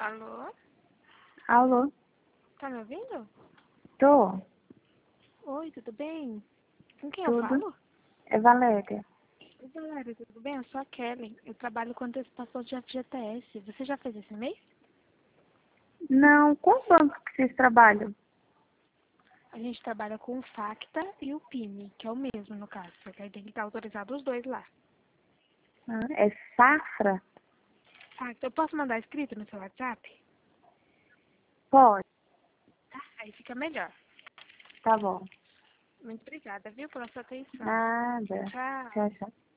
Alô? Alô? Tá me ouvindo? Tô. Oi, tudo bem? Com quem eu Tudo. falo? É Valéria. Oi, galera, tudo bem? Eu sou a Kelly. Eu trabalho com antecipação de FGTS. Você já fez esse mês? Não, qual banco que vocês trabalham? A gente trabalha com o Facta e o PIME, que é o mesmo no caso. Só que aí tem que estar autorizado os dois lá. Ah, é Safra? Facta, eu posso mandar escrito no seu WhatsApp? Pode. Tá, aí fica melhor. Tá bom. Muito obrigada, viu, pela sua atenção. Nada. Tchau. Tchau, tchau.